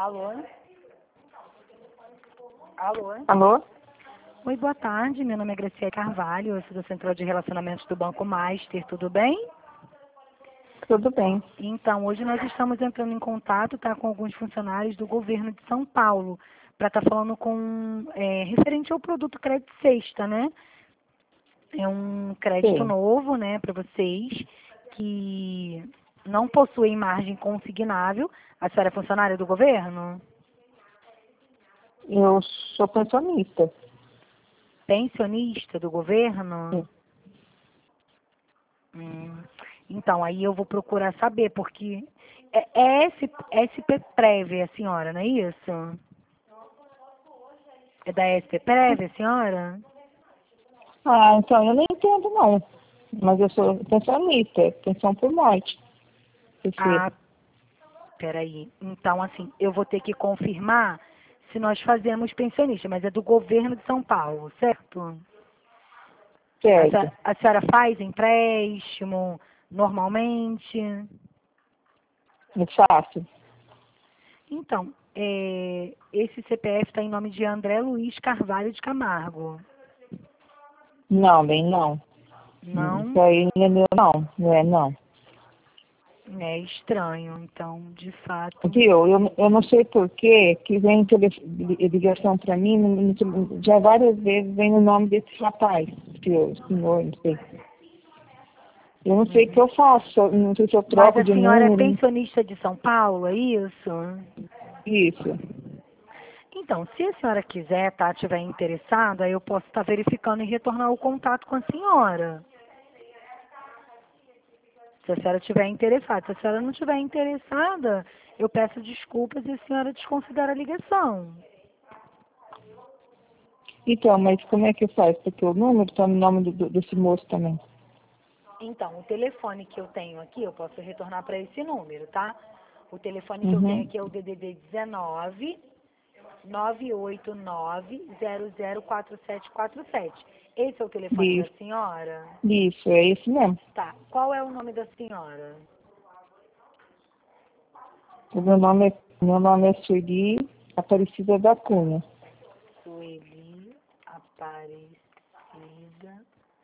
Alô? Alô? Alô? Oi, boa tarde. Meu nome é Graciela Carvalho, eu sou da Central de Relacionamentos do Banco Master, tudo bem? Tudo bem. Então, hoje nós estamos entrando em contato, tá, com alguns funcionários do governo de São Paulo, para estar falando referente ao produto Crédito Sexta, né? É um crédito Sim. novo, né, para vocês que não possuem margem consignável. A senhora é funcionária do governo? Eu sou pensionista. Pensionista do governo? Sim. Então, aí eu vou procurar saber, porque SP Prévia, a senhora, não é isso? É da SP Prévia, a senhora? Ah, então eu não entendo não. Mas eu sou pensionista, pensão por morte. Ah, peraí. Então, assim, eu vou ter que confirmar se nós fazemos pensionista, mas é do governo de São Paulo, certo? Certo. A senhora faz empréstimo normalmente? É fácil. Então, esse CPF está em nome de André Luiz Carvalho de Camargo. Não, bem não. Isso Não? aí não é meu não. Não é não. É estranho, então, de fato. Viu? Eu não sei por que vem ligação para mim, já várias vezes vem o nome desse rapaz, senhor, não sei. Eu não sei o que eu faço, não sei se eu Mas troco a de senhora é número. pensionista de São Paulo, é isso? Isso. Então, se a senhora quiser, tá, estiver interessada, eu posso estar verificando e retornar o contato com a senhora. Se a senhora estiver interessada. Se a senhora não estiver interessada, eu peço desculpas e a senhora desconsidera a ligação. Então, mas como é que faz? Porque o número está no nome desse moço também. Então, o telefone que eu tenho aqui, eu posso retornar para esse número, tá? O telefone que eu tenho Uhum. aqui é o DDD 19 989004747. Esse é o telefone da Isso, senhora? isso, é isso mesmo. Tá. Qual é o nome da senhora? O meu nome é Sueli Aparecida da Cunha. Sueli Aparecida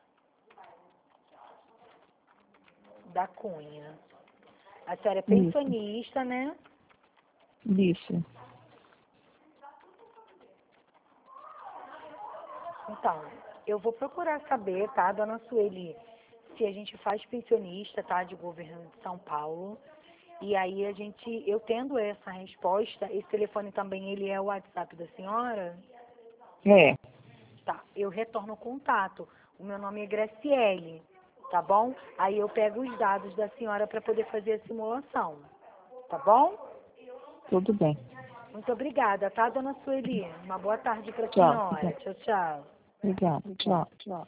da Cunha. A senhora é Isso, pensionista, né? isso. Então, eu vou procurar saber, tá, dona Sueli, se a gente faz pensionista, tá, de governo de São Paulo. E aí eu tendo essa resposta, esse telefone também, ele é o WhatsApp da senhora? É, Tá, eu retorno o contato. O meu nome é Graciele, tá bom? Aí eu pego os dados da senhora para poder fazer a simulação, tá bom? tudo bem. Muito obrigada, tá, dona Sueli? Uma boa tarde para a Tchau. senhora. Tchau, tchau. Obrigada. Tchau.